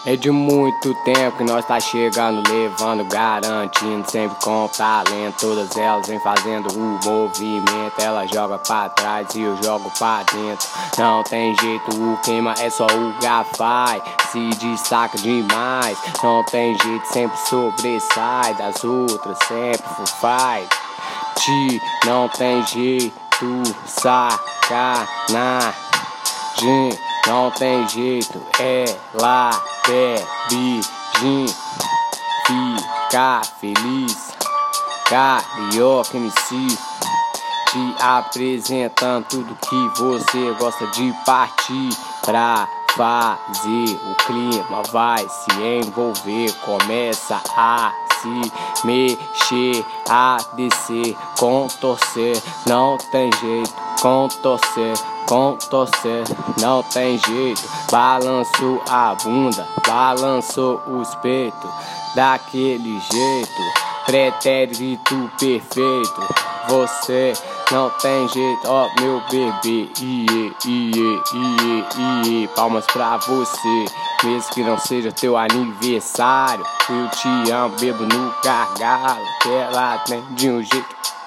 É de muito tempo que nós tá chegando, levando, garantindo, sempre com talento. Todas elas vem fazendo o movimento, ela joga pra trás e eu jogo pra dentro. Não tem jeito, o queima é só o Gafai, se destaca demais. Não tem jeito, sempre sobressai das outras, sempre full fight. Não tem jeito, sacanagem. Não tem jeito, ela bebe gin, fica feliz. Carioca MC, te apresentando tudo que você gosta de partir pra fazer. O clima vai se envolver, começa a se mexer, a descer, contorcer. Não tem jeito, contorcer, não tem jeito. Balançou a bunda, balançou os peitos, daquele jeito. Pretérito perfeito, você não tem jeito, ó meu bebê. Palmas pra você, mesmo que não seja teu aniversário. Eu te amo, bebo no gargalo, que ela tem de um jeito